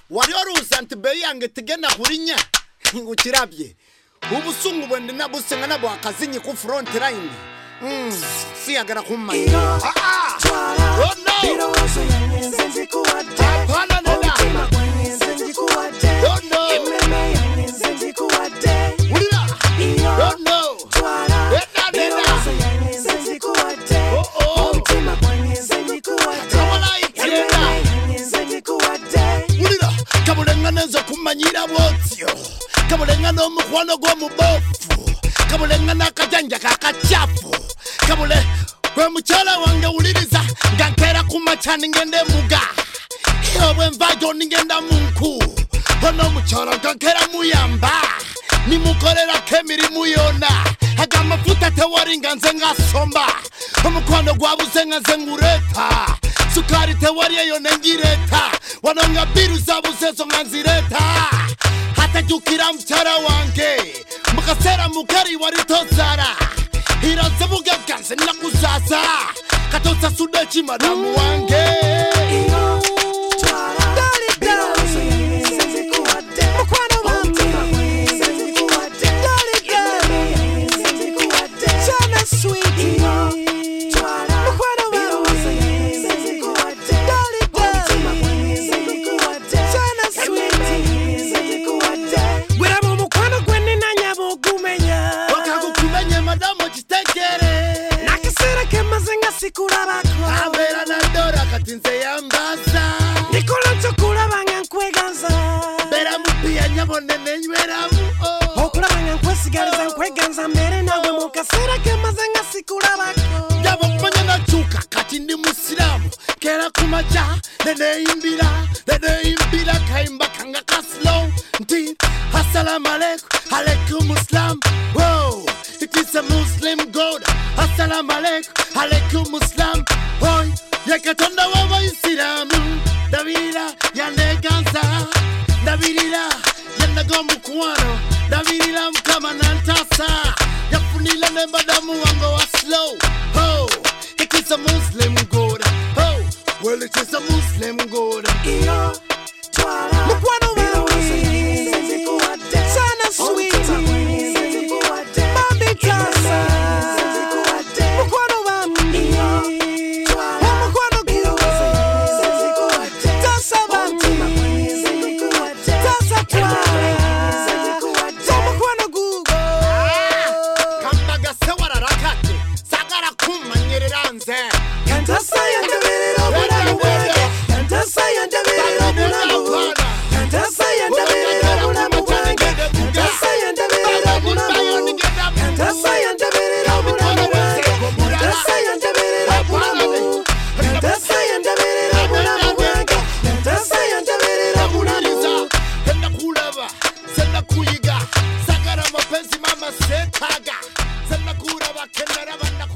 wari oruza ntibe yange tigena kurinya ngukirabye ubusungu bwende nabusenga nabo akazinyi ku front line siyagara kumanya oh no Kabulenga kumanyira botyo kabulenga no mukwano gwo mubofu kabulenga nakajanja kakachafu kabule gwe muchala wange uliriza ngankera kumachani ngende muga yobwe mvajo ningenda munku ono muchala ngankera muyamba nimukorera kemiri muyona agamafuta tewaringa nzenga somba omukwano gwabuze nganze ngureta sukari tewari eyo nengireta wanonga biru zabuzezo nganzireta hata jukira mchara wange mukasera mukari waritozara hiraze bugaganze nakuzasa katotsa sudechi madamu wange Avera na dora katinze yambaza Nikola chokula banga nkweganza Bera mupia nyabone nenyweramu Okula banga nkwesigaliza nkweganza mbere nawe mukasera kemazanga sikula bako Yabo kumanya na chuka kati ndi musilamu Kera kumaja nene imbira kaimba kanga kaslow Nti assalamu alaikum muslim Whoa it is a Muslim god Assalamu alaikum Muslim Hoy yakatonda wa Islamu Davira yaneganza Davirira yanagomu kuano Davirira mkama nantasa Yafunila nembadamu wango wa slow Oh it is a Muslim god Oh well it is a Muslim god Iyo twala Mukwano wewe Sana sweet Mami tasa Setaga, Sena Kura Bakenda